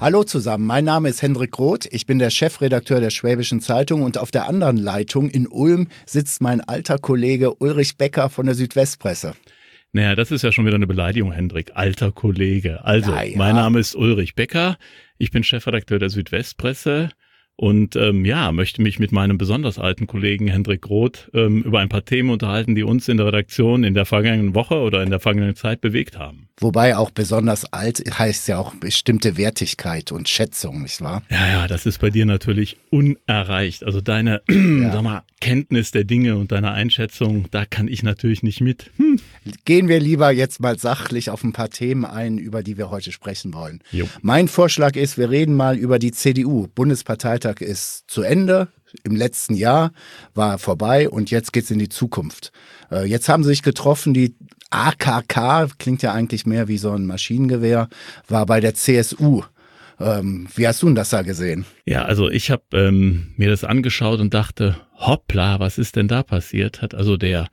Hallo zusammen, mein Name ist Hendrik Roth, ich bin der Chefredakteur der Schwäbischen Zeitung und auf der anderen Leitung in Ulm sitzt mein alter Kollege Ulrich Becker von der Südwestpresse. Naja, das ist ja schon wieder eine Beleidigung, Hendrik, alter Kollege. Also, Mein Name ist Ulrich Becker, ich bin Chefredakteur der Südwestpresse und möchte mich mit meinem besonders alten Kollegen Hendrik Roth über ein paar Themen unterhalten, die uns in der Redaktion in der vergangenen Woche oder in der vergangenen Zeit bewegt haben. Wobei auch besonders alt heißt ja auch bestimmte Wertigkeit und Schätzung, nicht wahr? Ja, das ist bei dir natürlich unerreicht. Also deine sag mal, Kenntnis der Dinge und deine Einschätzung, da kann ich natürlich nicht mit. Gehen wir lieber jetzt mal sachlich auf ein paar Themen ein, über die wir heute sprechen wollen. Jo. Mein Vorschlag ist, wir reden mal über die CDU. Bundesparteitag ist zu Ende. Im letzten Jahr war vorbei und jetzt geht's in die Zukunft. Jetzt haben sie sich getroffen, die AKK, klingt ja eigentlich mehr wie so ein Maschinengewehr, war bei der CSU. Wie hast du denn das da gesehen? Ja, also ich habe mir das angeschaut und dachte, hoppla, was ist denn da passiert? Hat also der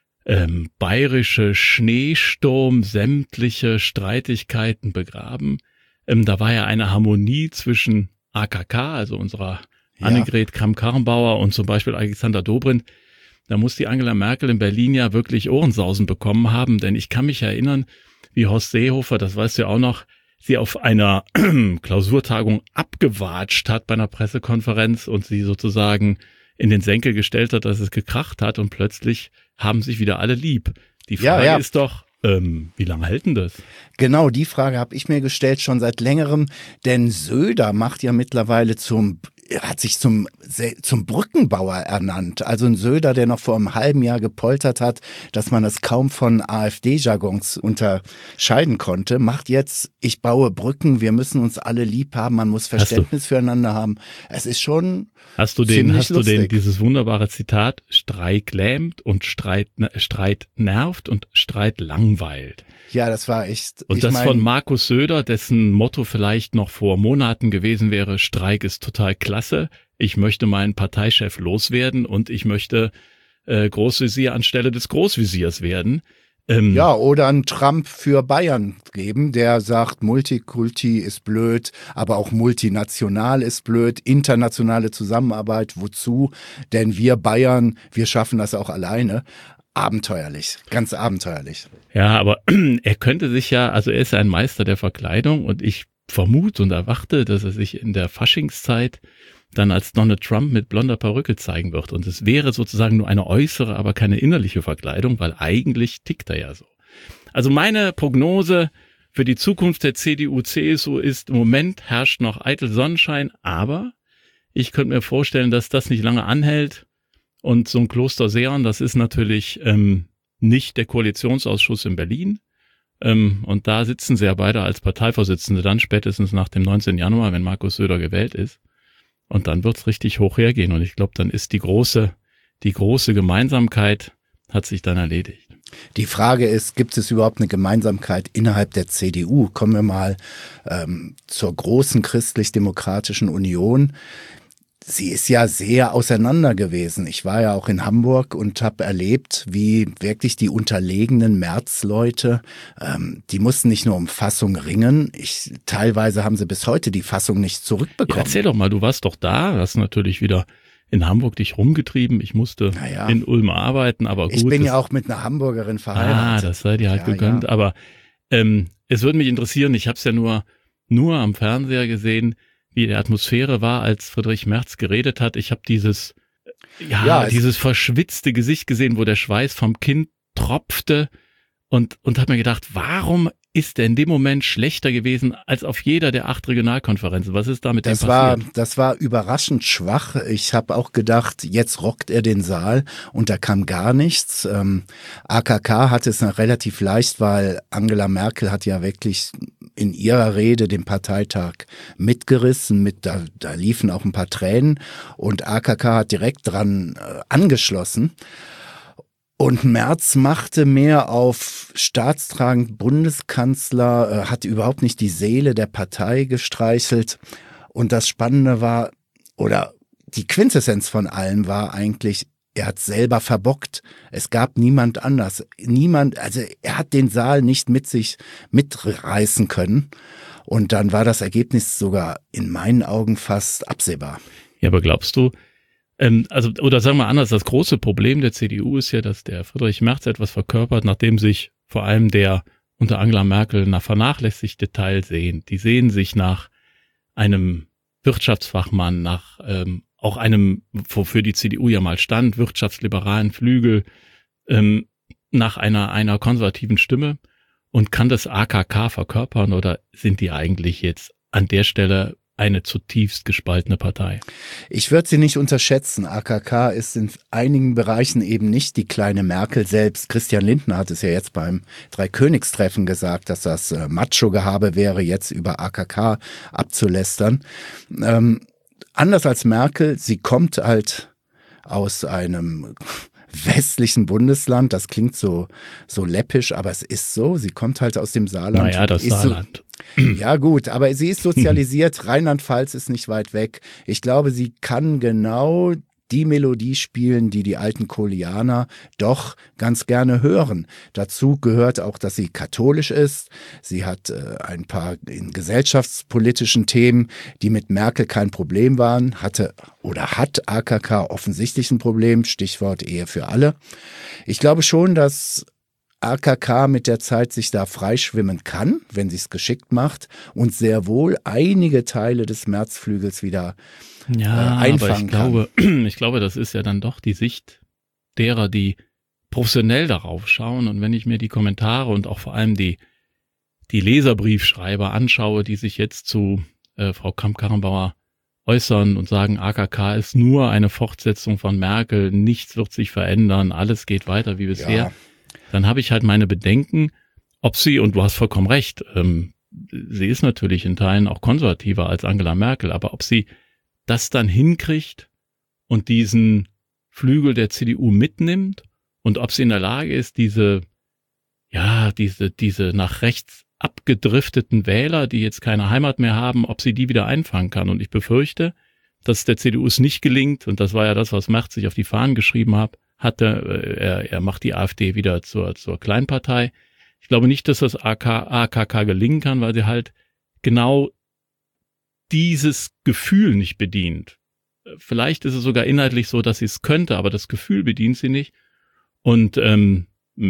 bayerische Schneesturm sämtliche Streitigkeiten begraben. Da war ja eine Harmonie zwischen AKK, also unserer Annegret Kramp-Karrenbauer und zum Beispiel Alexander Dobrindt. Da muss die Angela Merkel in Berlin ja wirklich Ohrensausen bekommen haben, denn ich kann mich erinnern, wie Horst Seehofer, das weißt du ja auch noch, sie auf einer Klausurtagung abgewatscht hat bei einer Pressekonferenz und sie sozusagen in den Senkel gestellt hat, dass es gekracht hat und plötzlich haben sich wieder alle lieb. Die Frage ist doch, wie lange hält denn das? Genau, die Frage habe ich mir gestellt schon seit längerem, denn Söder macht ja mittlerweile hat sich zum Brückenbauer ernannt. Also ein Söder, der noch vor einem halben Jahr gepoltert hat, dass man das kaum von AfD-Jargons unterscheiden konnte, macht jetzt, ich baue Brücken, wir müssen uns alle lieb haben, man muss Verständnis füreinander haben. Es ist schon Hast du dieses wunderbare Zitat, Streik lähmt und Streit nervt und Streit langweilt. Ja, das war echt. Und das von Markus Söder, dessen Motto vielleicht noch vor Monaten gewesen wäre, Streik ist total klasse, ich möchte meinen Parteichef loswerden und ich möchte Großvisier anstelle des Großvisiers werden. Oder einen Trump für Bayern geben, der sagt, Multikulti ist blöd, aber auch multinational ist blöd, internationale Zusammenarbeit, wozu? Denn wir Bayern, wir schaffen das auch alleine. Abenteuerlich, ganz abenteuerlich. Ja, aber er könnte sich er ist ein Meister der Verkleidung und ich vermute und erwarte, dass er sich in der Faschingszeit dann als Donald Trump mit blonder Perücke zeigen wird. Und es wäre sozusagen nur eine äußere, aber keine innerliche Verkleidung, weil eigentlich tickt er ja so. Also meine Prognose für die Zukunft der CDU-CSU ist, im Moment herrscht noch eitel Sonnenschein, aber ich könnte mir vorstellen, dass das nicht lange anhält. Und so ein Kloster Seeon, das ist natürlich nicht der Koalitionsausschuss in Berlin. Und da sitzen sie ja beide als Parteivorsitzende dann spätestens nach dem 19. Januar, wenn Markus Söder gewählt ist. Und dann wird's richtig hoch hergehen. Und ich glaube, dann ist die große Gemeinsamkeit hat sich dann erledigt. Die Frage ist, gibt es überhaupt eine Gemeinsamkeit innerhalb der CDU? Kommen wir mal zur großen Christlich-Demokratischen Union. Sie ist ja sehr auseinander gewesen. Ich war ja auch in Hamburg und habe erlebt, wie wirklich die unterlegenen Merz-Leute, die mussten nicht nur um Fassung ringen. Teilweise haben sie bis heute die Fassung nicht zurückbekommen. Ja, erzähl doch mal, du warst doch da, hast natürlich wieder in Hamburg dich rumgetrieben. Ich musste in Ulm arbeiten, aber gut. Ich bin ja auch mit einer Hamburgerin verheiratet. Das sei dir halt gegönnt. Ja. Aber es würde mich interessieren, ich habe es ja nur am Fernseher gesehen, wie die Atmosphäre war, als Friedrich Merz geredet hat. Ich habe dieses verschwitzte Gesicht gesehen, wo der Schweiß vom Kinn tropfte und habe mir gedacht, warum ist er in dem Moment schlechter gewesen als auf jeder der 8 Regionalkonferenzen? Was ist da mit dem passiert? Das war überraschend schwach. Ich habe auch gedacht, jetzt rockt er den Saal und da kam gar nichts. AKK hatte es noch relativ leicht, weil Angela Merkel hat ja wirklich in ihrer Rede den Parteitag mitgerissen. Da liefen auch ein paar Tränen und AKK hat direkt dran angeschlossen. Und Merz machte mehr auf staatstragend Bundeskanzler, hat überhaupt nicht die Seele der Partei gestreichelt. Und das Spannende war, oder die Quintessenz von allem war eigentlich, er hat selber verbockt. Es gab niemand anders. Er hat den Saal nicht mit sich mitreißen können. Und dann war das Ergebnis sogar in meinen Augen fast absehbar. Ja, aber glaubst du, oder sagen wir anders, das große Problem der CDU ist ja, dass der Friedrich Merz etwas verkörpert, nachdem sich vor allem der unter Angela Merkel nach vernachlässigte Teil sehen. Die sehen sich nach einem Wirtschaftsfachmann, nach auch einem, wofür die CDU ja mal stand, wirtschaftsliberalen Flügel, nach einer konservativen Stimme und kann das AKK verkörpern oder sind die eigentlich jetzt an der Stelle eine zutiefst gespaltene Partei? Ich würde sie nicht unterschätzen. AKK ist in einigen Bereichen eben nicht die kleine Merkel selbst. Christian Lindner hat es ja jetzt beim Dreikönigstreffen gesagt, dass das Macho-Gehabe wäre, jetzt über AKK abzulästern. Anders als Merkel, sie kommt halt aus einem westlichen Bundesland, das klingt so läppisch, aber es ist so, sie kommt halt aus dem Saarland. Naja, das Saarland. Ja gut, aber sie ist sozialisiert, Rheinland-Pfalz ist nicht weit weg. Ich glaube, sie kann genau die Melodie spielen, die die alten Kohlianer doch ganz gerne hören. Dazu gehört auch, dass sie katholisch ist. Sie hat ein paar in gesellschaftspolitischen Themen, die mit Merkel kein Problem waren, hat AKK offensichtlich ein Problem, Stichwort Ehe für alle. Ich glaube schon, dass AKK mit der Zeit sich da freischwimmen kann, wenn sie es geschickt macht und sehr wohl einige Teile des Märzflügels wieder einfangen aber ich glaube, das ist ja dann doch die Sicht derer, die professionell darauf schauen. Und wenn ich mir die Kommentare und auch vor allem die Leserbriefschreiber anschaue, die sich jetzt zu Frau Kramp-Karrenbauer äußern und sagen, AKK ist nur eine Fortsetzung von Merkel, nichts wird sich verändern, alles geht weiter wie bisher. Ja. Dann habe ich halt meine Bedenken, ob sie, und du hast vollkommen recht, sie ist natürlich in Teilen auch konservativer als Angela Merkel, aber ob sie das dann hinkriegt und diesen Flügel der CDU mitnimmt und ob sie in der Lage ist, diese nach rechts abgedrifteten Wähler, die jetzt keine Heimat mehr haben, ob sie die wieder einfangen kann. Und ich befürchte, dass der CDU es nicht gelingt, und das war ja das, was Merz sich auf die Fahnen geschrieben hatte, er macht die AfD wieder zur Kleinpartei. Ich glaube nicht, dass das AKK gelingen kann, weil sie halt genau dieses Gefühl nicht bedient. Vielleicht ist es sogar inhaltlich so, dass sie es könnte, aber das Gefühl bedient sie nicht. Und wenn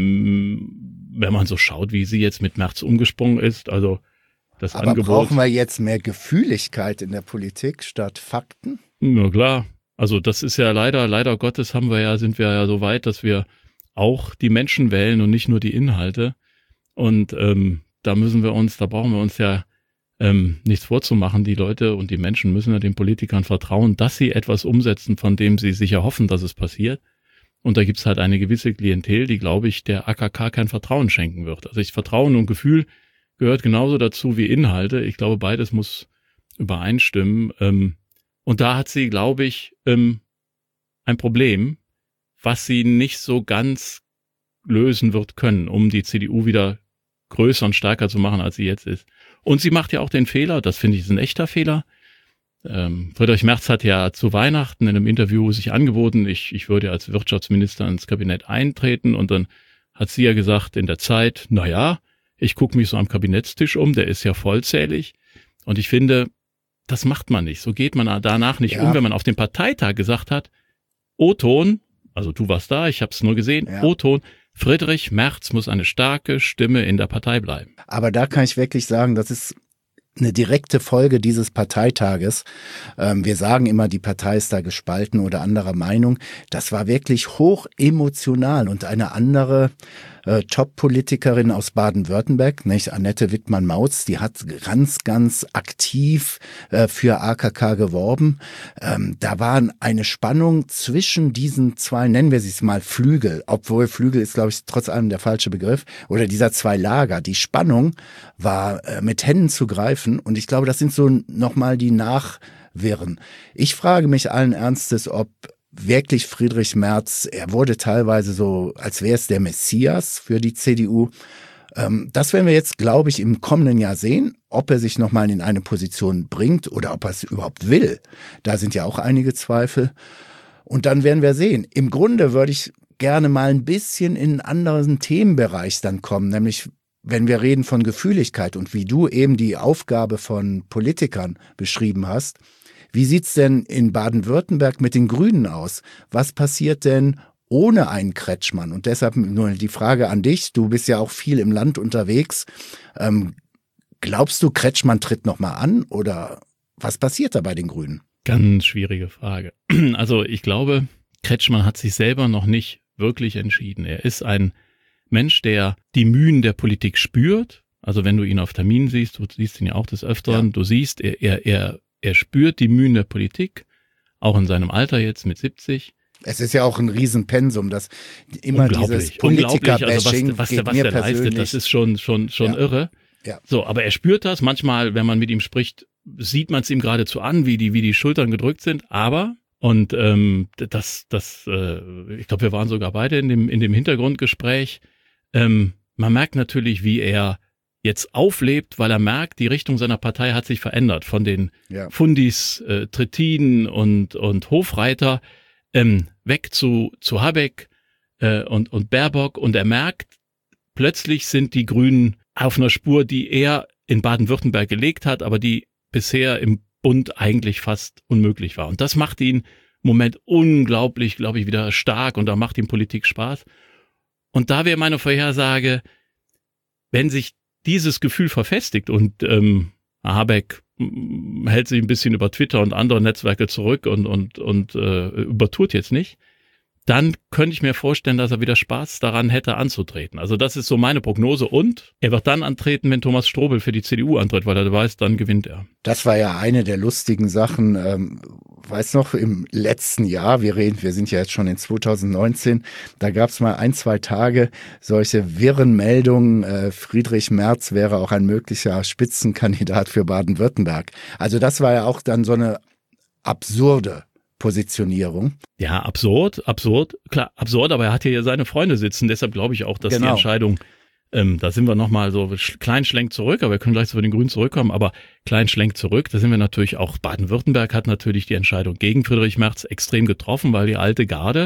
man so schaut, wie sie jetzt mit Merz umgesprungen ist, also das aber Angebot. Brauchen wir jetzt mehr Gefühligkeit in der Politik statt Fakten? Na klar. Also das ist ja leider Gottes sind wir ja so weit, dass wir auch die Menschen wählen und nicht nur die Inhalte. Und da brauchen wir uns ja nichts vorzumachen. Die Leute und die Menschen müssen ja den Politikern vertrauen, dass sie etwas umsetzen, von dem sie sich erhoffen, dass es passiert. Und da gibt's halt eine gewisse Klientel, die, glaube ich, der AKK kein Vertrauen schenken wird. Also Vertrauen und Gefühl gehört genauso dazu wie Inhalte. Ich glaube, beides muss übereinstimmen. Und da hat sie, glaube ich, ein Problem, was sie nicht so ganz lösen wird können, um die CDU wieder größer und stärker zu machen, als sie jetzt ist. Und sie macht ja auch den Fehler, das finde ich ist ein echter Fehler. Friedrich Merz hat ja zu Weihnachten in einem Interview sich angeboten, ich würde als Wirtschaftsminister ins Kabinett eintreten, und dann hat sie ja gesagt in der Zeit, ich gucke mich so am Kabinettstisch um, der ist ja vollzählig, und ich finde, das macht man nicht, so geht man danach nicht um, wenn man auf dem Parteitag gesagt hat, O-Ton, also du warst da, ich habe es nur gesehen, O-Ton, Friedrich Merz muss eine starke Stimme in der Partei bleiben. Aber da kann ich wirklich sagen, das ist eine direkte Folge dieses Parteitages. Wir sagen immer, die Partei ist da gespalten oder anderer Meinung. Das war wirklich hoch emotional, und eine andere Top-Politikerin aus Baden-Württemberg, nicht Annette Wittmann-Mautz, die hat ganz aktiv für AKK geworben. Da war eine Spannung zwischen diesen zwei, nennen wir sie es mal Flügel, obwohl Flügel ist, glaube ich, trotz allem der falsche Begriff, oder dieser zwei Lager. Die Spannung war mit Händen zu greifen, und ich glaube, das sind so nochmal die Nachwirren. Ich frage mich allen Ernstes, ob wirklich Friedrich Merz, er wurde teilweise so, als wäre es der Messias für die CDU. Das werden wir jetzt, glaube ich, im kommenden Jahr sehen, ob er sich nochmal in eine Position bringt oder ob er es überhaupt will. Da sind ja auch einige Zweifel. Und dann werden wir sehen. Im Grunde würde ich gerne mal ein bisschen in einen anderen Themenbereich dann kommen, nämlich wenn wir reden von Gefühligkeit und wie du eben die Aufgabe von Politikern beschrieben hast, wie sieht's denn in Baden-Württemberg mit den Grünen aus? Was passiert denn ohne einen Kretschmann? Und deshalb nur die Frage an dich, du bist ja auch viel im Land unterwegs. Glaubst du, Kretschmann tritt nochmal an oder was passiert da bei den Grünen? Ganz schwierige Frage. Also ich glaube, Kretschmann hat sich selber noch nicht wirklich entschieden. Er ist ein Mensch, der die Mühen der Politik spürt. Also wenn du ihn auf Terminen siehst, du siehst ihn ja auch des Öfteren, du siehst, er spürt die Mühen der Politik, auch in seinem Alter jetzt mit 70. Es ist ja auch ein Riesenpensum, dass immer dieses Politiker-Bashing also was der leistet, das ist schon irre. Ja. So, aber er spürt das. Manchmal, wenn man mit ihm spricht, sieht man es ihm geradezu an, wie die Schultern gedrückt sind. Aber, und ich glaube, wir waren sogar beide in dem Hintergrundgespräch, man merkt natürlich, wie er jetzt auflebt, weil er merkt, die Richtung seiner Partei hat sich verändert. Von den Fundis, Trittin und Hofreiter weg zu Habeck und Baerbock. Und er merkt, plötzlich sind die Grünen auf einer Spur, die er in Baden-Württemberg gelegt hat, aber die bisher im Bund eigentlich fast unmöglich war. Und das macht ihn im Moment unglaublich, glaube ich, wieder stark und da macht ihm Politik Spaß. Und da wäre meine Vorhersage, wenn sich dieses Gefühl verfestigt und Habeck hält sich ein bisschen über Twitter und andere Netzwerke zurück und übertut jetzt nicht, dann könnte ich mir vorstellen, dass er wieder Spaß daran hätte anzutreten. Also das ist so meine Prognose und er wird dann antreten, wenn Thomas Strobel für die CDU antritt, weil er weiß, dann gewinnt er. Das war ja eine der lustigen Sachen, weiß noch, im letzten Jahr, wir sind ja jetzt schon in 2019, da gab es mal 1-2 Tage solche wirren Meldungen, Friedrich Merz wäre auch ein möglicher Spitzenkandidat für Baden-Württemberg. Also das war ja auch dann so eine absurde Positionierung. Ja, absurd, klar, absurd, aber er hat hier ja seine Freunde sitzen, deshalb glaube ich auch, dass die Entscheidung, da sind wir nochmal so kleinen Schlenk zurück, aber wir können gleich zu den Grünen zurückkommen, aber kleinen Schlenk zurück, da sind wir natürlich auch, Baden-Württemberg hat natürlich die Entscheidung gegen Friedrich Merz extrem getroffen, weil die alte Garde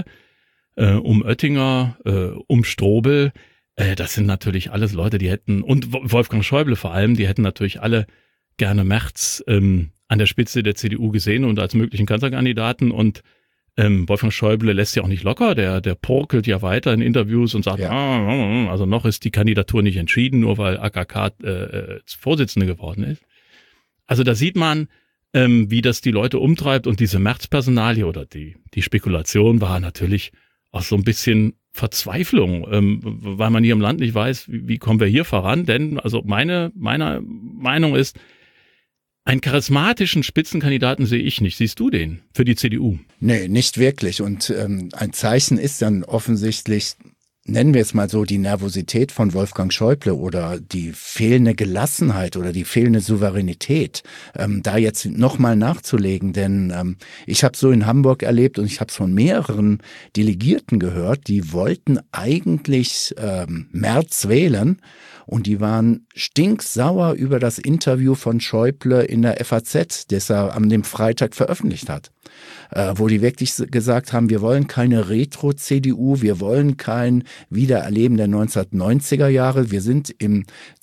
um Oettinger, um Strobel, das sind natürlich alles Leute, die hätten, und Wolfgang Schäuble vor allem, die hätten natürlich alle gerne Merz an der Spitze der CDU gesehen und als möglichen Kanzlerkandidaten und Wolfgang Schäuble lässt ja auch nicht locker, der porkelt ja weiter in Interviews und sagt, also noch ist die Kandidatur nicht entschieden, nur weil AKK Vorsitzende geworden ist. Also da sieht man, wie das die Leute umtreibt und diese Merz-Personalie oder die Spekulation war natürlich auch so ein bisschen Verzweiflung, weil man hier im Land nicht weiß, wie kommen wir hier voran, denn also meine Meinung ist, einen charismatischen Spitzenkandidaten sehe ich nicht. Siehst du den für die CDU? Nee, nicht wirklich. Und ein Zeichen ist dann offensichtlich, nennen wir es mal so, die Nervosität von Wolfgang Schäuble oder die fehlende Gelassenheit oder die fehlende Souveränität, da jetzt nochmal nachzulegen. Denn ich habe so in Hamburg erlebt und ich habe es von mehreren Delegierten gehört, die wollten eigentlich Merz wählen. Und die waren stinksauer über das Interview von Schäuble in der FAZ, das er an dem Freitag veröffentlicht hat. Wo die wirklich gesagt haben, wir wollen keine Retro-CDU, wir wollen kein Wiedererleben der 1990er Jahre, wir sind im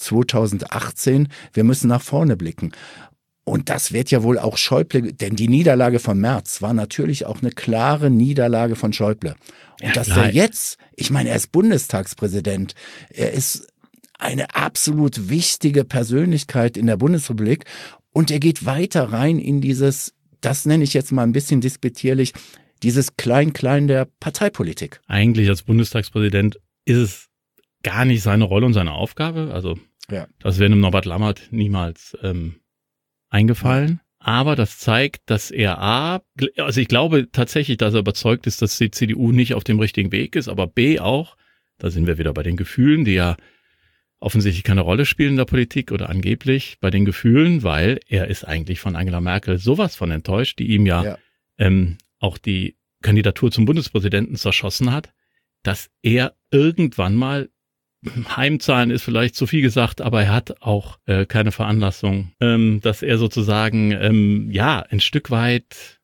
2018, wir müssen nach vorne blicken. Und das wird ja wohl auch Schäuble, denn die Niederlage von Merz war natürlich auch eine klare Niederlage von Schäuble. Und ja, dass er jetzt, ich meine, er ist Bundestagspräsident, er ist eine absolut wichtige Persönlichkeit in der Bundesrepublik und er geht weiter rein in dieses, das nenne ich jetzt mal ein bisschen despektierlich, dieses Klein-Klein der Parteipolitik. Eigentlich als Bundestagspräsident ist es gar nicht seine Rolle und seine Aufgabe, also das wäre dem Norbert Lammert niemals eingefallen, aber das zeigt, dass er also ich glaube tatsächlich, dass er überzeugt ist, dass die CDU nicht auf dem richtigen Weg ist, aber B auch, da sind wir wieder bei den Gefühlen, die ja offensichtlich keine Rolle spielen in der Politik oder angeblich bei den Gefühlen, weil er ist eigentlich von Angela Merkel sowas von enttäuscht, die ihm auch die Kandidatur zum Bundespräsidenten zerschossen hat, dass er irgendwann mal, heimzahlen ist vielleicht zu viel gesagt, aber er hat auch keine Veranlassung, dass er sozusagen ein Stück weit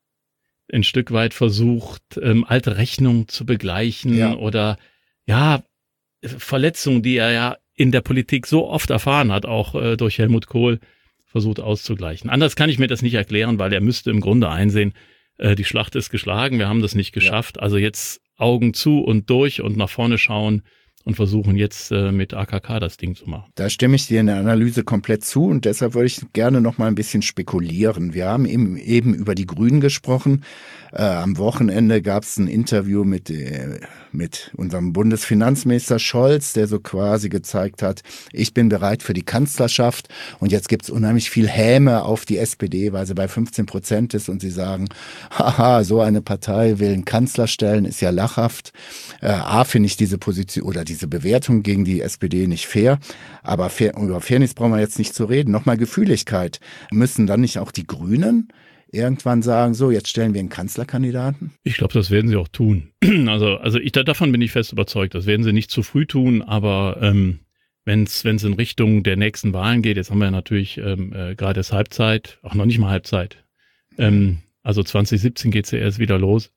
versucht, alte Rechnungen zu begleichen oder Verletzungen, die er ja in der Politik so oft erfahren hat, auch durch Helmut Kohl, versucht auszugleichen. Anders kann ich mir das nicht erklären, weil er müsste im Grunde einsehen, die Schlacht ist geschlagen, wir haben das nicht geschafft, also jetzt Augen zu und durch und nach vorne schauen und versuchen jetzt mit AKK das Ding zu machen. Da stimme ich dir in der Analyse komplett zu und deshalb würde ich gerne noch mal ein bisschen spekulieren. Wir haben eben über die Grünen gesprochen. Am Wochenende gab es ein Interview mit unserem Bundesfinanzminister Scholz, der so quasi gezeigt hat, ich bin bereit für die Kanzlerschaft und jetzt gibt es unheimlich viel Häme auf die SPD, weil sie bei 15% ist und sie sagen, haha, so eine Partei will einen Kanzler stellen, ist ja lachhaft. Finde ich diese Position oder diese Bewertung gegen die SPD nicht fair, aber über Fairness brauchen wir jetzt nicht zu reden. Nochmal Gefühligkeit. Müssen dann nicht auch die Grünen irgendwann sagen, so, jetzt stellen wir einen Kanzlerkandidaten? Ich glaube, das werden sie auch tun. Davon bin ich fest überzeugt. Das werden sie nicht zu früh tun, aber wenn es in Richtung der nächsten Wahlen geht, jetzt haben wir ja natürlich gerade erst Halbzeit, auch noch nicht mal Halbzeit. Also 2017 geht's ja erst wieder los.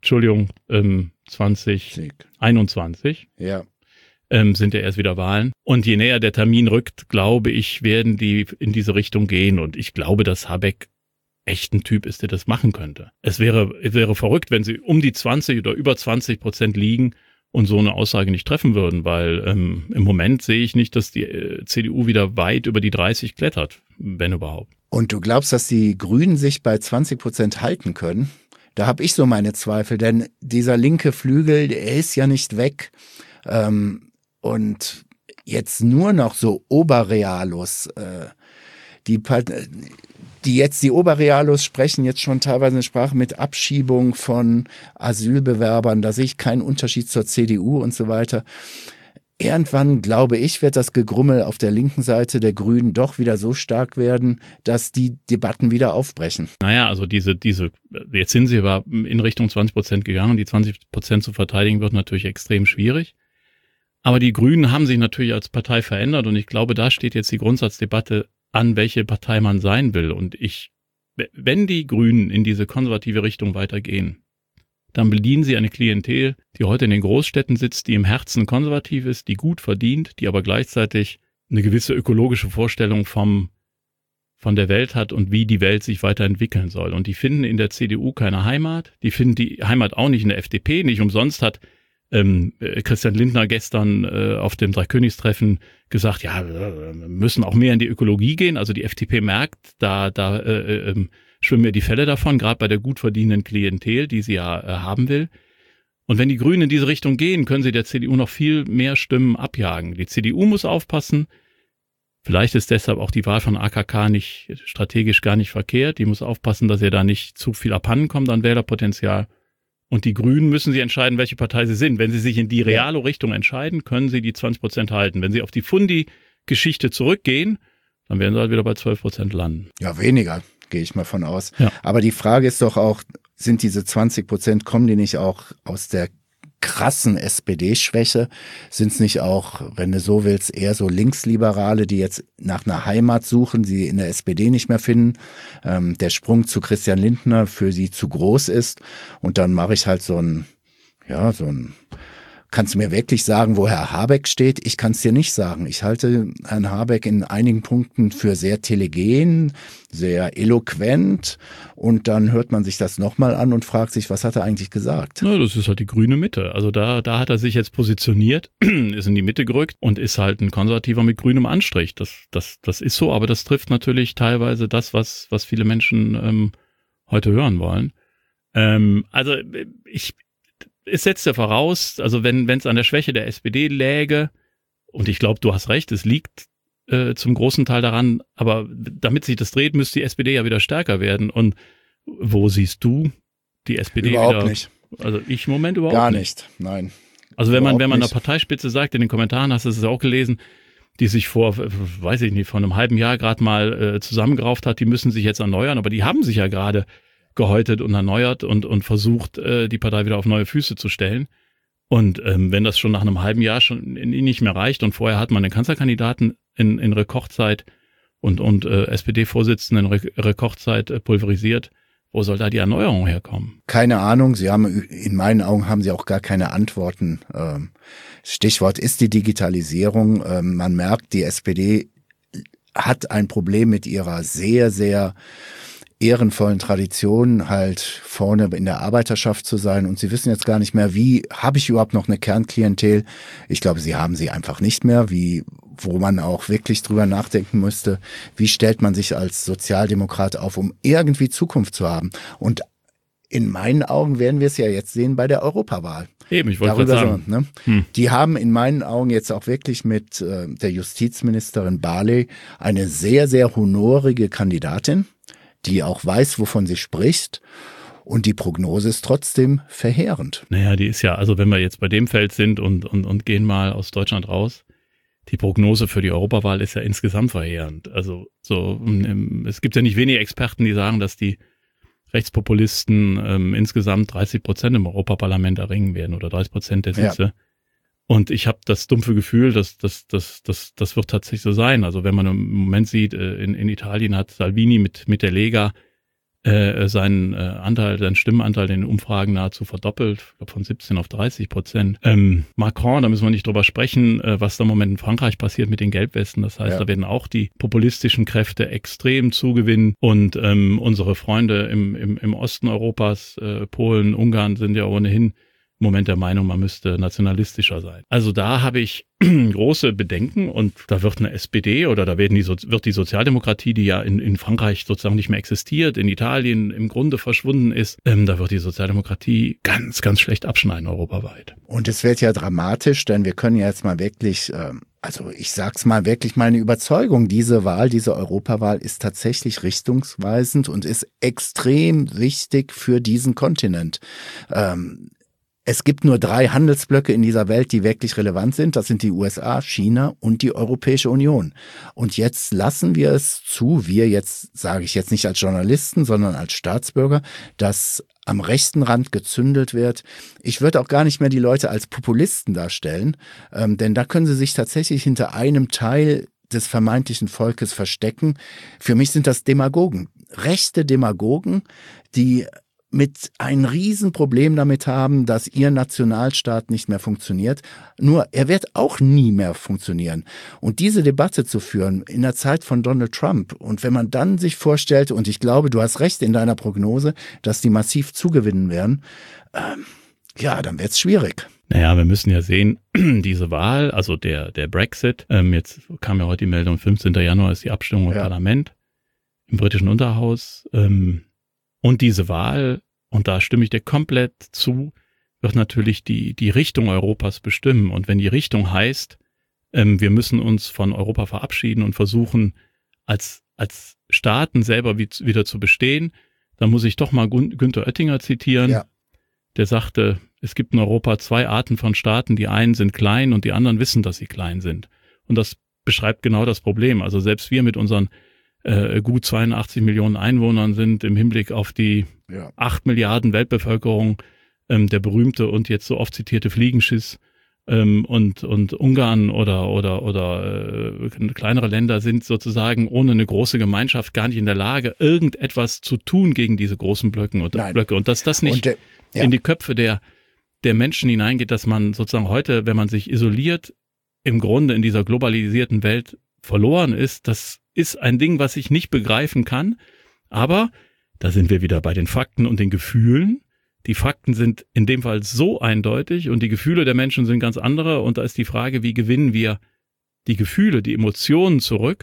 2021. Ja. Sind ja erst wieder Wahlen. Und je näher der Termin rückt, glaube ich, werden die in diese Richtung gehen. Und ich glaube, dass Habeck echt ein Typ ist, der das machen könnte. Es wäre verrückt, wenn sie um die 20 oder über 20% liegen und so eine Aussage nicht treffen würden, weil im Moment sehe ich nicht, dass die CDU wieder weit über die 30 klettert, wenn überhaupt. Und du glaubst, dass die Grünen sich bei 20% halten können? Da habe ich so meine Zweifel, denn dieser linke Flügel, der ist ja nicht weg. Und jetzt nur noch so Oberrealos, die Oberrealos sprechen jetzt schon teilweise eine Sprache mit Abschiebung von Asylbewerbern, da sehe ich keinen Unterschied zur CDU und so weiter. Irgendwann, glaube ich, wird das Gegrummel auf der linken Seite der Grünen doch wieder so stark werden, dass die Debatten wieder aufbrechen. Naja, also jetzt sind sie aber in Richtung 20% gegangen. Die 20% zu verteidigen wird natürlich extrem schwierig. Aber die Grünen haben sich natürlich als Partei verändert und ich glaube, da steht jetzt die Grundsatzdebatte an, welche Partei man sein will. Und wenn die Grünen in diese konservative Richtung weitergehen, dann bedienen sie eine Klientel, die heute in den Großstädten sitzt, die im Herzen konservativ ist, die gut verdient, die aber gleichzeitig eine gewisse ökologische Vorstellung von der Welt hat und wie die Welt sich weiterentwickeln soll. Und die finden in der CDU keine Heimat, die finden die Heimat auch nicht in der FDP. Nicht umsonst hat Christian Lindner gestern auf dem Dreikönigstreffen gesagt, ja, wir müssen auch mehr in die Ökologie gehen. Also die FDP merkt, da schwimmen mir die Fälle davon, gerade bei der gut verdienenden Klientel, die sie ja haben will. Und wenn die Grünen in diese Richtung gehen, können sie der CDU noch viel mehr Stimmen abjagen. Die CDU muss aufpassen. Vielleicht ist deshalb auch die Wahl von AKK nicht strategisch gar nicht verkehrt. Die muss aufpassen, dass ihr da nicht zu viel abhanden kommt an Wählerpotenzial. Und die Grünen müssen sie entscheiden, welche Partei sie sind. Wenn sie sich in die reale Richtung entscheiden, können sie die 20% halten. Wenn sie auf die Fundi-Geschichte zurückgehen, dann werden sie halt wieder bei 12% landen. Ja, weniger, gehe ich mal von aus. Ja. Aber die Frage ist doch auch, sind diese 20%, kommen die nicht auch aus der krassen SPD-Schwäche? Sind es nicht auch, wenn du so willst, eher so Linksliberale, die jetzt nach einer Heimat suchen, sie in der SPD nicht mehr finden, der Sprung zu Christian Lindner für sie zu groß ist und dann mache ich halt kannst du mir wirklich sagen, wo Herr Habeck steht? Ich kann es dir nicht sagen. Ich halte Herrn Habeck in einigen Punkten für sehr telegen, sehr eloquent und dann hört man sich das nochmal an und fragt sich, was hat er eigentlich gesagt? Na, das ist halt die grüne Mitte. Also da hat er sich jetzt positioniert, ist in die Mitte gerückt und ist halt ein Konservativer mit grünem Anstrich. Das ist so, aber das trifft natürlich teilweise das, was viele Menschen heute hören wollen. Es setzt ja voraus, also wenn es an der Schwäche der SPD läge, und ich glaube, du hast recht, es liegt zum großen Teil daran, aber damit sich das dreht, müsste die SPD ja wieder stärker werden. Und wo siehst du die SPD überhaupt wieder? Nicht. Also ich im Moment überhaupt Gar nicht. Nein. Also wenn man der Parteispitze sagt, in den Kommentaren hast du es auch gelesen, die sich vor einem halben Jahr gerade mal zusammengerauft hat, die müssen sich jetzt erneuern, aber die haben sich ja gerade gehäutet und erneuert und versucht, die Partei wieder auf neue Füße zu stellen. Und wenn das schon nach einem halben Jahr schon nicht mehr reicht und vorher hat man den Kanzlerkandidaten in Rekordzeit und SPD-Vorsitzenden in Rekordzeit pulverisiert Wo soll da die Erneuerung herkommen? Keine Ahnung. In meinen Augen haben sie auch gar keine Antworten. Stichwort ist die Digitalisierung. Man merkt, die SPD hat ein Problem mit ihrer sehr, sehr ehrenvollen Tradition, halt vorne in der Arbeiterschaft zu sein. Und sie wissen jetzt gar nicht mehr, wie habe ich überhaupt noch eine Kernklientel? Ich glaube, sie haben sie einfach nicht mehr, wo man auch wirklich drüber nachdenken müsste, wie stellt man sich als Sozialdemokrat auf, um irgendwie Zukunft zu haben. Und in meinen Augen werden wir es ja jetzt sehen bei der Europawahl. Eben, ich wollte gerade sagen. Ne? Die haben in meinen Augen jetzt auch wirklich mit der Justizministerin Barley eine sehr, sehr honorige Kandidatin, die auch weiß, wovon sie spricht. Und die Prognose ist trotzdem verheerend. Naja, die ist ja, also wenn wir jetzt bei dem Feld sind und gehen mal aus Deutschland raus, die Prognose für die Europawahl ist ja insgesamt verheerend. Also es gibt ja nicht wenige Experten, die sagen, dass die Rechtspopulisten insgesamt 30% im Europaparlament erringen werden oder 30% der Sitze. Ja. Und ich habe das dumpfe Gefühl, dass das wird tatsächlich so sein. Also wenn man im Moment sieht, in Italien hat Salvini mit der Lega seinen Stimmenanteil in den Umfragen nahezu verdoppelt, ich glaube von 17 auf 30%. Macron, da müssen wir nicht drüber sprechen, was da im Moment in Frankreich passiert mit den Gelbwesten. Das heißt, da werden auch die populistischen Kräfte extrem zugewinnen. Und unsere Freunde im Osten Europas, Polen, Ungarn, sind ja ohnehin im Moment der Meinung, man müsste nationalistischer sein. Also da habe ich große Bedenken und da wird eine SPD oder da wird die Sozialdemokratie, die ja in Frankreich sozusagen nicht mehr existiert, in Italien im Grunde verschwunden ist, da wird die Sozialdemokratie ganz, ganz schlecht abschneiden europaweit. Und es wird ja dramatisch, denn wir können ja jetzt mal wirklich, also ich sag's mal wirklich, meine Überzeugung, diese Europawahl ist tatsächlich richtungsweisend und ist extrem wichtig für diesen Kontinent. Es gibt nur 3 Handelsblöcke in dieser Welt, die wirklich relevant sind. Das sind die USA, China und die Europäische Union. Und jetzt lassen wir es zu, sage ich jetzt nicht als Journalisten, sondern als Staatsbürger, dass am rechten Rand gezündelt wird. Ich würde auch gar nicht mehr die Leute als Populisten darstellen, denn da können sie sich tatsächlich hinter einem Teil des vermeintlichen Volkes verstecken. Für mich sind das Demagogen, rechte Demagogen, die mit ein Riesenproblem damit haben, dass ihr Nationalstaat nicht mehr funktioniert. Nur, er wird auch nie mehr funktionieren. Und diese Debatte zu führen in der Zeit von Donald Trump und wenn man dann sich vorstellt, und ich glaube, du hast recht in deiner Prognose, dass die massiv zugewinnen werden, dann wird es schwierig. Naja, wir müssen ja sehen, diese Wahl, also der Brexit, jetzt kam ja heute die Meldung, 15. Januar ist die Abstimmung im Parlament, im britischen Unterhaus, und diese Wahl, und da stimme ich dir komplett zu, wird natürlich die Richtung Europas bestimmen. Und wenn die Richtung heißt, wir müssen uns von Europa verabschieden und versuchen, als Staaten selber wieder zu bestehen, dann muss ich doch mal Günther Oettinger zitieren. Ja. Der sagte, es gibt in Europa 2 Arten von Staaten. Die einen sind klein und die anderen wissen, dass sie klein sind. Und das beschreibt genau das Problem. Also selbst wir mit unseren gut 82 Millionen Einwohnern sind im Hinblick auf die 8 Milliarden Weltbevölkerung der berühmte und jetzt so oft zitierte Fliegenschiss und Ungarn oder kleinere Länder sind sozusagen ohne eine große Gemeinschaft gar nicht in der Lage, irgendetwas zu tun gegen diese großen Blöcke und dass das nicht in die Köpfe der Menschen hineingeht, dass man sozusagen heute, wenn man sich isoliert, im Grunde in dieser globalisierten Welt verloren ist, das ist ein Ding, was ich nicht begreifen kann, aber da sind wir wieder bei den Fakten und den Gefühlen. Die Fakten sind in dem Fall so eindeutig und die Gefühle der Menschen sind ganz andere und da ist die Frage, wie gewinnen wir die Gefühle, die Emotionen zurück,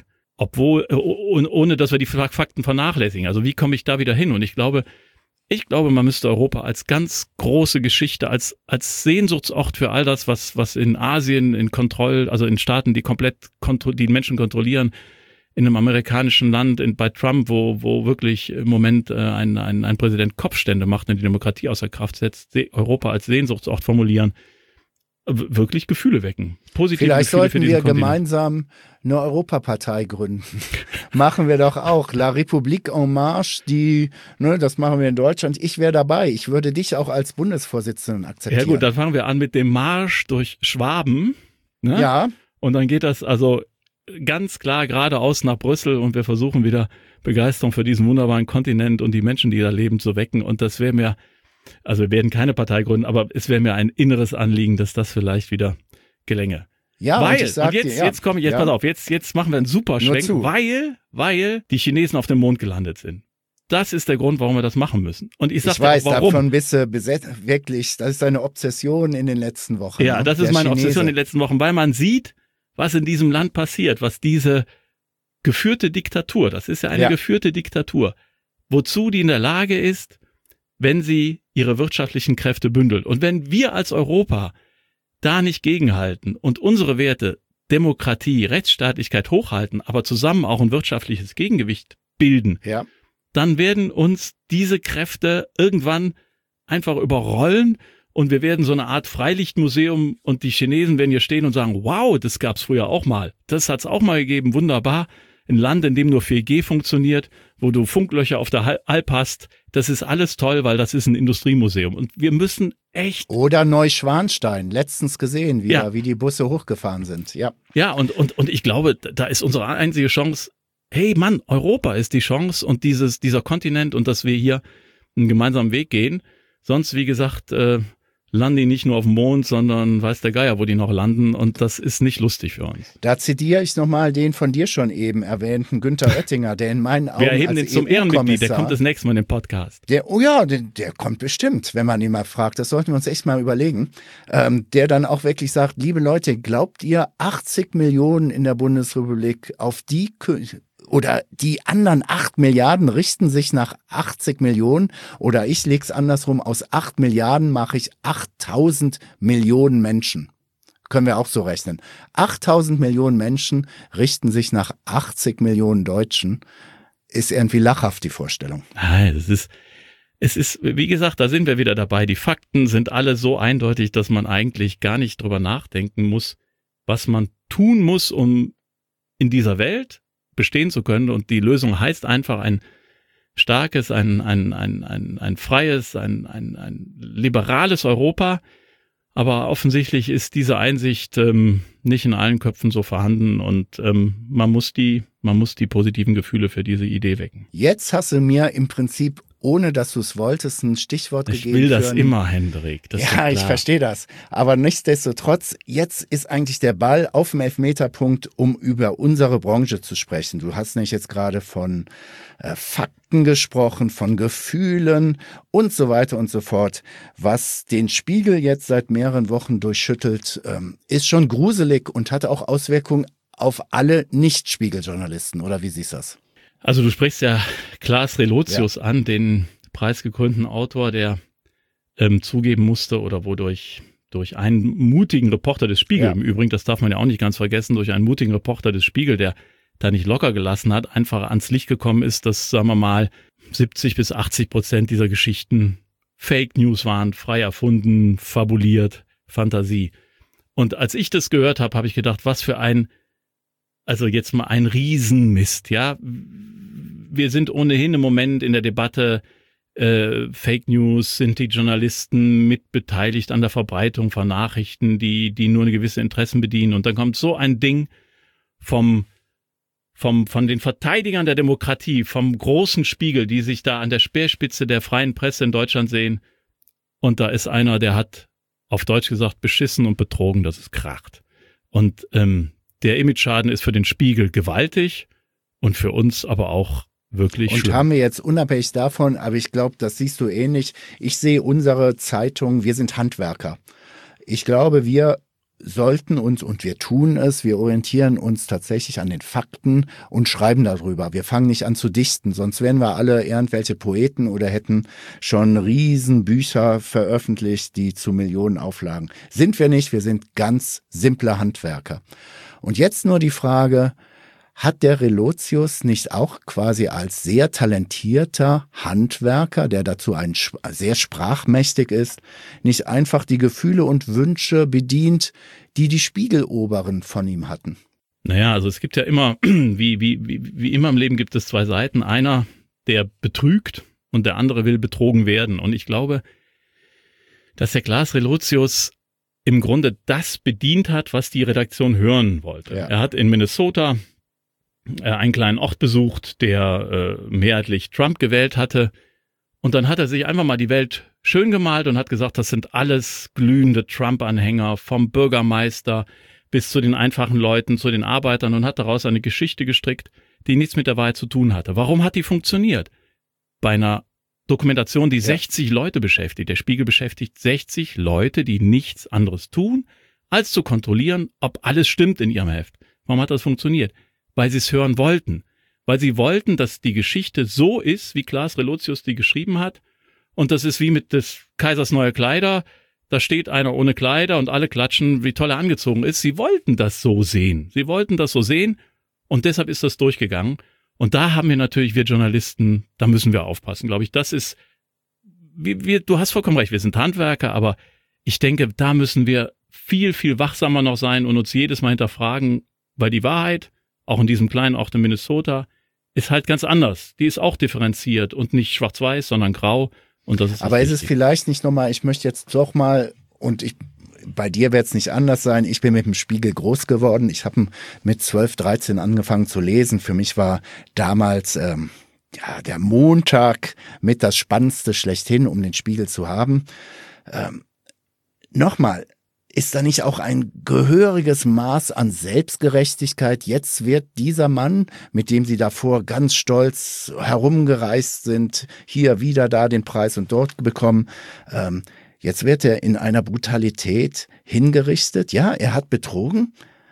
ohne dass wir die Fakten vernachlässigen. Also wie komme ich da wieder hin? Und ich glaube, man müsste Europa als ganz große Geschichte, als Sehnsuchtsort für all das, was in Asien also in Staaten, die komplett die Menschen kontrollieren, in einem amerikanischen Land, bei Trump, wo wirklich im Moment ein Präsident Kopfstände macht und die Demokratie außer Kraft setzt, Europa als Sehnsuchtsort formulieren, wirklich Gefühle wecken. Positive Vielleicht Gefühle sollten wir gemeinsam eine Europapartei gründen. Machen wir doch auch. La République en Marche, das machen wir in Deutschland. Ich wäre dabei. Ich würde dich auch als Bundesvorsitzenden akzeptieren. Ja gut, dann fangen wir an mit dem Marsch durch Schwaben. Ne? Ja. Und dann geht das, also ganz klar geradeaus nach Brüssel und wir versuchen wieder Begeisterung für diesen wunderbaren Kontinent und die Menschen, die da leben, zu wecken. Und das wäre mir, also wir werden keine Partei gründen, aber es wäre mir ein inneres Anliegen, dass das vielleicht wieder gelänge. Ja, weil, und jetzt komme ich, pass auf, jetzt machen wir einen super Schwenk, weil die Chinesen auf dem Mond gelandet sind. Das ist der Grund, warum wir das machen müssen. Und ich sage auch, warum. Davon bist du wirklich, das ist deine Obsession in den letzten Wochen. Ja, das ist meine Obsession in den letzten Wochen, weil man sieht, was in diesem Land passiert, was diese geführte Diktatur, das ist ja eine geführte Diktatur, wozu die in der Lage ist, wenn sie ihre wirtschaftlichen Kräfte bündelt. Und wenn wir als Europa da nicht gegenhalten und unsere Werte, Demokratie, Rechtsstaatlichkeit hochhalten, aber zusammen auch ein wirtschaftliches Gegengewicht bilden, dann werden uns diese Kräfte irgendwann einfach überrollen und wir werden so eine Art Freilichtmuseum und die Chinesen werden hier stehen und sagen, wow, das gab's früher auch mal. Das hat's auch mal gegeben, wunderbar. Ein Land, in dem nur 4G funktioniert, wo du Funklöcher auf der Alp hast, das ist alles toll, weil das ist ein Industriemuseum. Und wir müssen echt... Oder Neuschwanstein, letztens gesehen, wie die Busse hochgefahren sind. Ja, und ich glaube, da ist unsere einzige Chance, hey Mann, Europa ist die Chance und dieser Kontinent und dass wir hier einen gemeinsamen Weg gehen. Sonst, wie gesagt, landen die nicht nur auf dem Mond, sondern weiß der Geier, wo die noch landen und das ist nicht lustig für uns. Da zitiere ich nochmal den von dir schon eben erwähnten Günther Oettinger, der in meinen Augen wir erheben den zum Ehrenmitglied, der kommt das nächste Mal in den Podcast. Der kommt bestimmt, wenn man ihn mal fragt, das sollten wir uns echt mal überlegen, der dann auch wirklich sagt, liebe Leute, glaubt ihr 80 Millionen in der Bundesrepublik auf die oder die anderen 8 Milliarden richten sich nach 80 Millionen oder ich leg's andersrum, aus 8 Milliarden mache ich 8000 Millionen Menschen. Können wir auch so rechnen. 8000 Millionen Menschen richten sich nach 80 Millionen Deutschen. Ist irgendwie lachhaft, die Vorstellung. Nein, es ist, wie gesagt, da sind wir wieder dabei. Die Fakten sind alle so eindeutig, dass man eigentlich gar nicht drüber nachdenken muss, was man tun muss, um in dieser Welt bestehen zu können. Und die Lösung heißt einfach ein starkes, ein freies, ein liberales Europa. Aber offensichtlich ist diese Einsicht nicht in allen Köpfen so vorhanden und man muss die positiven Gefühle für diese Idee wecken. Jetzt hast du mir im Prinzip, ohne dass du es wolltest, ein Stichwort gegeben. Ich will das immer, Hendrik. Ja, ich verstehe das. Aber nichtsdestotrotz, jetzt ist eigentlich der Ball auf dem Elfmeterpunkt, um über unsere Branche zu sprechen. Du hast nicht jetzt gerade von Fakten gesprochen, von Gefühlen und so weiter und so fort. Was den Spiegel jetzt seit mehreren Wochen durchschüttelt, ist schon gruselig und hat auch Auswirkungen auf alle Nicht-Spiegeljournalisten. Oder wie siehst du das? Also du sprichst ja Klaas Relotius an, den preisgekrönten Autor, der zugeben musste oder wodurch durch einen mutigen Reporter des Spiegel, im Übrigen, das darf man ja auch nicht ganz vergessen, durch einen mutigen Reporter des Spiegel, der da nicht locker gelassen hat, einfach ans Licht gekommen ist, dass, sagen wir mal, 70-80% dieser Geschichten Fake News waren, frei erfunden, fabuliert, Fantasie. Und als ich das gehört habe, habe ich gedacht, was für also jetzt mal ein Riesenmist, ja. Wir sind ohnehin im Moment in der Debatte, Fake News, sind die Journalisten mitbeteiligt an der Verbreitung von Nachrichten, die nur eine gewisse Interessen bedienen. Und dann kommt so ein Ding von den Verteidigern der Demokratie, vom großen Spiegel, die sich da an der Speerspitze der freien Presse in Deutschland sehen. Und da ist einer, der hat auf Deutsch gesagt beschissen und betrogen, dass es kracht. Und der Image-Schaden ist für den Spiegel gewaltig und für uns aber auch wirklich schlimm. Und haben wir jetzt unabhängig davon, aber ich glaube, das siehst du ähnlich. Ich sehe unsere Zeitung, wir sind Handwerker. Ich glaube, wir sollten uns, und wir tun es, wir orientieren uns tatsächlich an den Fakten und schreiben darüber. Wir fangen nicht an zu dichten, sonst wären wir alle irgendwelche Poeten oder hätten schon Riesenbücher veröffentlicht, die zu Millionen Auflagen. Sind wir nicht, wir sind ganz simple Handwerker. Und jetzt nur die Frage, hat der Relotius nicht auch quasi als sehr talentierter Handwerker, der dazu sehr sprachmächtig ist, nicht einfach die Gefühle und Wünsche bedient, die die Spiegeloberen von ihm hatten? Naja, also es gibt ja immer, wie immer im Leben gibt es zwei Seiten. Einer, der betrügt und der andere will betrogen werden. Und ich glaube, dass der Klaas Relotius im Grunde das bedient hat, was die Redaktion hören wollte. Ja. Er hat in Minnesota einen kleinen Ort besucht, der mehrheitlich Trump gewählt hatte. Und dann hat er sich einfach mal die Welt schön gemalt und hat gesagt, das sind alles glühende Trump-Anhänger, vom Bürgermeister bis zu den einfachen Leuten, zu den Arbeitern, und hat daraus eine Geschichte gestrickt, die nichts mit der Wahrheit zu tun hatte. Warum hat die funktioniert? Bei einer Dokumentation, die 60 Leute beschäftigt. Der Spiegel beschäftigt 60 Leute, die nichts anderes tun, als zu kontrollieren, ob alles stimmt in ihrem Heft. Warum hat das funktioniert? Weil sie es hören wollten. Weil sie wollten, dass die Geschichte so ist, wie Klaas Relotius die geschrieben hat. Und das ist wie mit des Kaisers neue Kleider. Da steht einer ohne Kleider und alle klatschen, wie toll er angezogen ist. Sie wollten das so sehen. Sie wollten das so sehen und deshalb ist das durchgegangen. Und da haben wir natürlich, wir Journalisten, da müssen wir aufpassen, glaube ich. Das ist, du hast vollkommen recht, wir sind Handwerker, aber ich denke, da müssen wir viel, viel wachsamer noch sein und uns jedes Mal hinterfragen, weil die Wahrheit, auch in diesem kleinen Ort in Minnesota, ist halt ganz anders. Die ist auch differenziert und nicht schwarz-weiß, sondern grau. Und das ist aber ist es vielleicht nicht nochmal, ich möchte jetzt doch mal, und bei dir wird es nicht anders sein, ich bin mit dem Spiegel groß geworden. Ich habe mit 12, 13 angefangen zu lesen. Für mich war damals der Montag mit das Spannendste schlechthin, um den Spiegel zu haben. Nochmal, ist da nicht auch ein gehöriges Maß an Selbstgerechtigkeit? Jetzt wird dieser Mann, mit dem Sie davor ganz stolz herumgereist sind, hier wieder da den Preis und dort bekommen, jetzt wird er in einer Brutalität hingerichtet. Ja, er hat betrogen,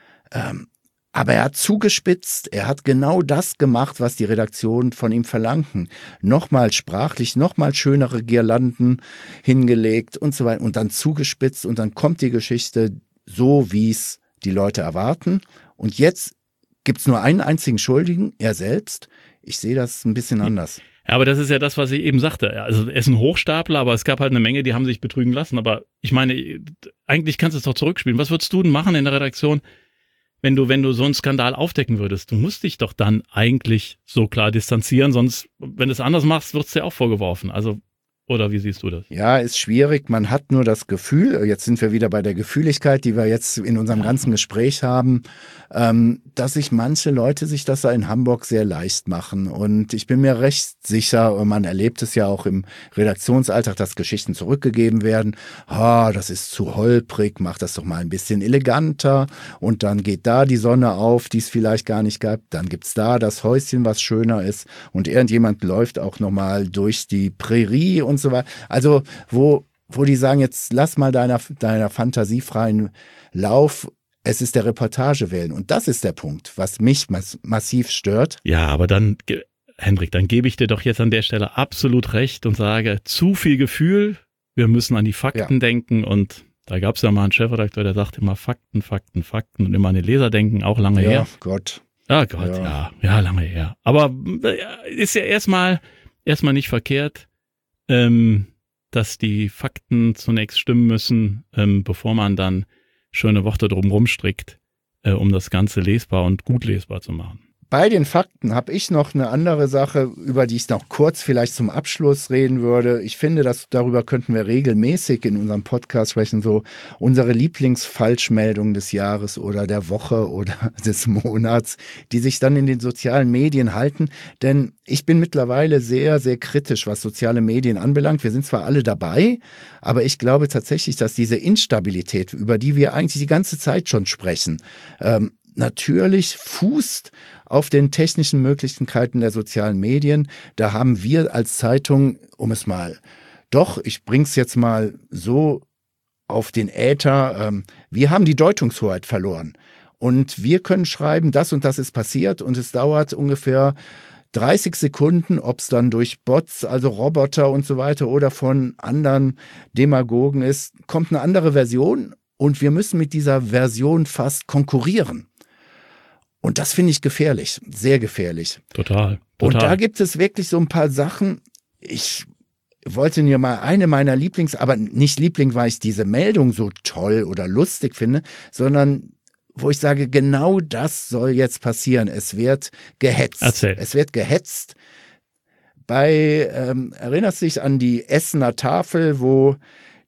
aber er hat zugespitzt, er hat genau das gemacht, was die Redaktionen von ihm verlangten. Nochmal sprachlich, nochmal schönere Girlanden hingelegt und so weiter und dann zugespitzt und dann kommt die Geschichte so, wie es die Leute erwarten. Und jetzt gibt es nur einen einzigen Schuldigen, er selbst. Ich sehe das ein bisschen anders. Ja, aber das ist ja das, was ich eben sagte. Also er ist ein Hochstapler, aber es gab halt eine Menge, die haben sich betrügen lassen. Aber ich meine, eigentlich kannst du es doch zurückspielen. Was würdest du denn machen in der Redaktion, wenn du so einen Skandal aufdecken würdest? Du musst dich doch dann eigentlich so klar distanzieren, sonst, wenn du es anders machst, wird es dir auch vorgeworfen. Also, oder wie siehst du das? Ja, ist schwierig. Man hat nur das Gefühl, jetzt sind wir wieder bei der Gefühligkeit, die wir jetzt in unserem ganzen Gespräch haben, dass sich manche Leute sich das da in Hamburg sehr leicht machen. Und ich bin mir recht sicher, und man erlebt es ja auch im Redaktionsalltag, dass Geschichten zurückgegeben werden. Das ist zu holprig, mach das doch mal ein bisschen eleganter. Und dann geht da die Sonne auf, die es vielleicht gar nicht gab. Dann gibt's da das Häuschen, was schöner ist. Und irgendjemand läuft auch nochmal durch die Prärie und so weiter. Also, wo die sagen, jetzt lass mal deiner Fantasie freien Lauf. Es ist der Reportagewillen. Und das ist der Punkt, was mich massiv stört. Ja, aber dann, Hendrik, dann gebe ich dir doch jetzt an der Stelle absolut recht und sage, zu viel Gefühl, wir müssen an die Fakten denken. Und da gab es ja mal einen Chefredakteur, der sagte immer Fakten, Fakten, Fakten und immer an die Leser denken, auch lange her. Ja, Gott. Ah Gott, ja, lange her. Aber ist ja erstmal nicht verkehrt, dass die Fakten zunächst stimmen müssen, bevor man dann schöne Worte drumherum strickt, um das Ganze lesbar und gut lesbar zu machen. Bei den Fakten habe ich noch eine andere Sache, über die ich noch kurz vielleicht zum Abschluss reden würde. Ich finde, darüber könnten wir regelmäßig in unserem Podcast sprechen, so unsere Lieblingsfalschmeldungen des Jahres oder der Woche oder des Monats, die sich dann in den sozialen Medien halten. Denn ich bin mittlerweile sehr, sehr kritisch, was soziale Medien anbelangt. Wir sind zwar alle dabei, aber ich glaube tatsächlich, dass diese Instabilität, über die wir eigentlich die ganze Zeit schon sprechen, natürlich fußt auf den technischen Möglichkeiten der sozialen Medien. Da haben wir als Zeitung, ich bring's jetzt mal so auf den Äther, wir haben die Deutungshoheit verloren. Und wir können schreiben, das und das ist passiert und es dauert ungefähr 30 Sekunden, ob es dann durch Bots, also Roboter und so weiter oder von anderen Demagogen ist, kommt eine andere Version und wir müssen mit dieser Version fast konkurrieren. Und das finde ich gefährlich, sehr gefährlich. Total. Und da gibt es wirklich so ein paar Sachen. Ich wollte mir mal eine meiner aber nicht Liebling, weil ich diese Meldung so toll oder lustig finde, sondern wo ich sage, genau das soll jetzt passieren. Es wird gehetzt. Erzähl. Es wird gehetzt. Erinnerst du dich an die Essener Tafel, wo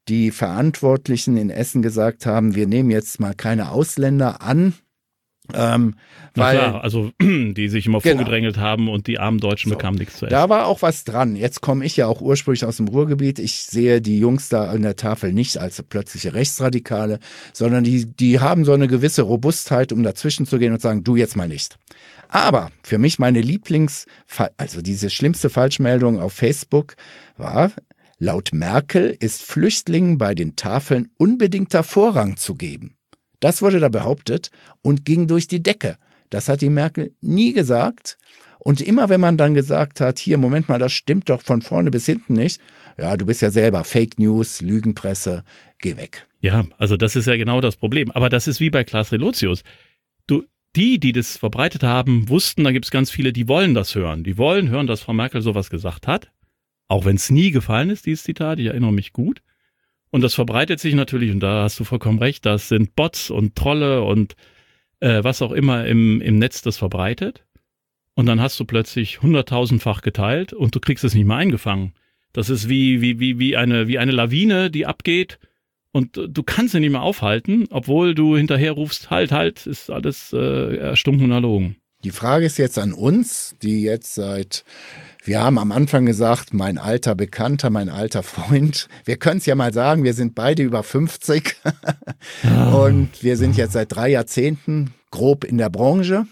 die Verantwortlichen in Essen gesagt haben, wir nehmen jetzt mal keine Ausländer an. Na klar, also die sich immer vorgedrängelt haben und die armen Deutschen bekamen nichts zu essen. Da war auch was dran. Jetzt komme ich ja auch ursprünglich aus dem Ruhrgebiet. Ich sehe die Jungs da an der Tafel nicht als plötzliche Rechtsradikale, sondern die haben so eine gewisse Robustheit, um dazwischen zu gehen und sagen, du jetzt mal nicht. Aber für mich meine also diese schlimmste Falschmeldung auf Facebook war, laut Merkel ist Flüchtlingen bei den Tafeln unbedingter Vorrang zu geben. Das wurde da behauptet und ging durch die Decke. Das hat die Merkel nie gesagt. Und immer wenn man dann gesagt hat, hier, Moment mal, das stimmt doch von vorne bis hinten nicht. Ja, du bist ja selber Fake News, Lügenpresse, geh weg. Ja, also das ist ja genau das Problem. Aber das ist wie bei Klaas Relotius. Die das verbreitet haben, wussten, da gibt es ganz viele, die wollen das hören. Die wollen hören, dass Frau Merkel sowas gesagt hat. Auch wenn es nie gefallen ist, dieses Zitat, ich erinnere mich gut. Und das verbreitet sich natürlich, und da hast du vollkommen recht, das sind Bots und Trolle und was auch immer im Netz das verbreitet. Und dann hast du plötzlich 100.000-fach geteilt und du kriegst es nicht mehr eingefangen. Das ist wie eine Lawine, die abgeht und du kannst sie nicht mehr aufhalten, obwohl du hinterher rufst, halt, ist alles erstunken und erlogen. Die Frage ist jetzt an uns, die jetzt wir haben am Anfang gesagt, mein alter Bekannter, mein alter Freund. Wir können es ja mal sagen, wir sind beide über 50 und wir sind jetzt seit 3 Jahrzehnten grob in der Branche.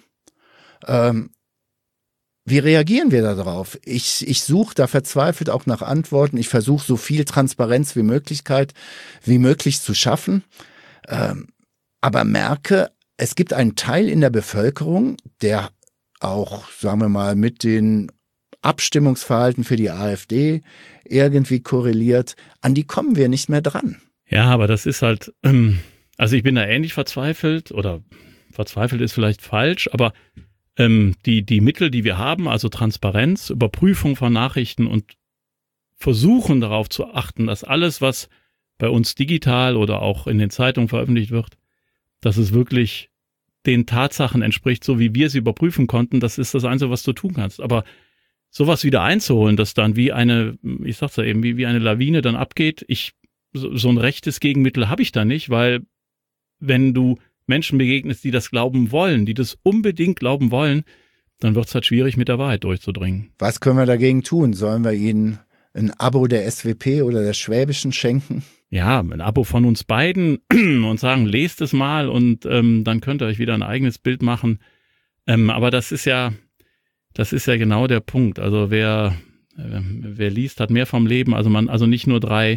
Wie reagieren wir da drauf? Ich suche da verzweifelt auch nach Antworten. Ich versuche so viel Transparenz wie möglich zu schaffen. Aber merke, es gibt einen Teil in der Bevölkerung, der auch, sagen wir mal, mit den Abstimmungsverhalten für die AfD irgendwie korreliert. An die kommen wir nicht mehr dran. Ja, aber das ist halt, also ich bin da ähnlich verzweifelt oder verzweifelt ist vielleicht falsch, aber die Mittel, die wir haben, also Transparenz, Überprüfung von Nachrichten und versuchen darauf zu achten, dass alles, was bei uns digital oder auch in den Zeitungen veröffentlicht wird, dass es wirklich den Tatsachen entspricht, so wie wir sie überprüfen konnten, das ist das Einzige, was du tun kannst. Aber sowas wieder einzuholen, das dann wie eine, ich sag's ja eben, wie eine Lawine dann abgeht, so ein rechtes Gegenmittel habe ich da nicht, weil wenn du Menschen begegnest, die das glauben wollen, die das unbedingt glauben wollen, dann wird es halt schwierig, mit der Wahrheit durchzudringen. Was können wir dagegen tun? Sollen wir ihnen ein Abo der SWP oder der Schwäbischen schenken? Ja, ein Abo von uns beiden und sagen, lest es mal und dann könnt ihr euch wieder ein eigenes Bild machen. Aber das ist ja genau der Punkt. Also wer liest, hat mehr vom Leben. Also nicht nur drei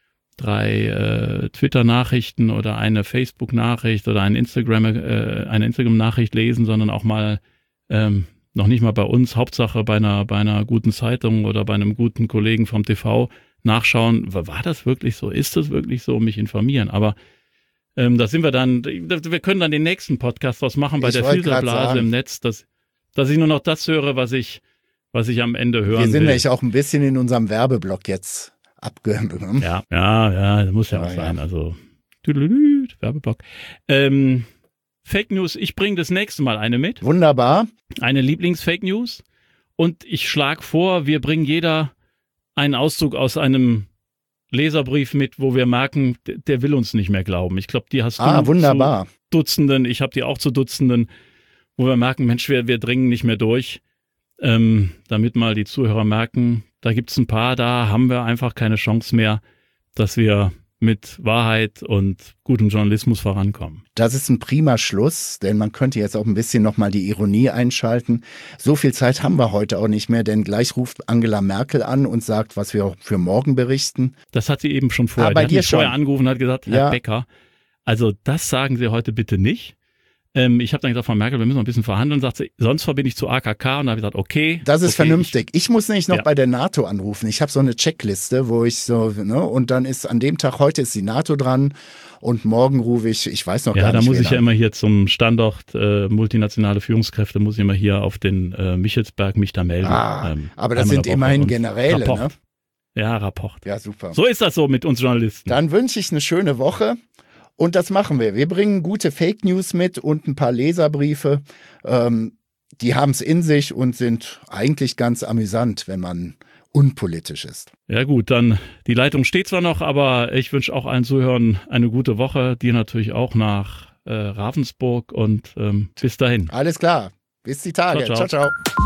Twitter-Nachrichten oder eine Facebook-Nachricht oder eine Instagram-Nachricht lesen, sondern auch mal noch nicht mal bei uns, Hauptsache bei einer guten Zeitung oder bei einem guten Kollegen vom TV nachschauen, war das wirklich so, ist das wirklich so, mich informieren. Aber da sind wir dann, wir können dann den nächsten Podcast draus machen bei der Filterblase im Netz, dass ich nur noch das höre, was ich am Ende hören will. Wir sind nämlich auch ein bisschen in unserem Werbeblock jetzt abgenommen. Ja, das muss ja auch sein. Also, Werbeblock. Fake News, ich bringe das nächste Mal eine mit. Wunderbar. Eine Lieblings-Fake News. Und ich schlage vor, wir bringen jeder einen Auszug aus einem Leserbrief mit, wo wir merken, der will uns nicht mehr glauben. Ich glaube, die hast du wunderbar. zu Dutzenden, ich habe die auch zu Dutzenden, wo wir merken, Mensch, wir dringen nicht mehr durch. Damit mal die Zuhörer merken, da gibt es ein paar, da haben wir einfach keine Chance mehr, dass wir mit Wahrheit und gutem Journalismus vorankommen. Das ist ein prima Schluss, denn man könnte jetzt auch ein bisschen nochmal die Ironie einschalten. So viel Zeit haben wir heute auch nicht mehr, denn gleich ruft Angela Merkel an und sagt, was wir für morgen berichten. Das hat sie eben schon vorher. Bei dir schon vorher angerufen und hat gesagt, Herr Becker, also das sagen Sie heute bitte nicht. Ich habe dann gesagt, Frau Merkel, wir müssen noch ein bisschen verhandeln. Sagt sie, sonst verbinde ich zu AKK. Und da habe ich gesagt, okay. Das ist vernünftig. Ich muss nämlich noch bei der NATO anrufen. Ich habe so eine Checkliste, wo ich und dann ist an dem Tag, heute ist die NATO dran und morgen rufe ich weiß noch gar nicht. Ja, da muss ich ja immer hier zum Standort multinationale Führungskräfte, muss ich immer hier auf den Michelsberg mich da melden. Aber das sind immerhin Generäle, Rapport. Ne? Ja, Rapport. Ja, super. So ist das so mit uns Journalisten. Dann wünsche ich eine schöne Woche. Und das machen wir. Wir bringen gute Fake News mit und ein paar Leserbriefe. Die haben es in sich und sind eigentlich ganz amüsant, wenn man unpolitisch ist. Ja gut, dann die Leitung steht zwar noch, aber ich wünsche auch allen Zuhörern eine gute Woche, dir natürlich auch nach Ravensburg und bis dahin. Alles klar, bis die Tage. Ciao, ciao.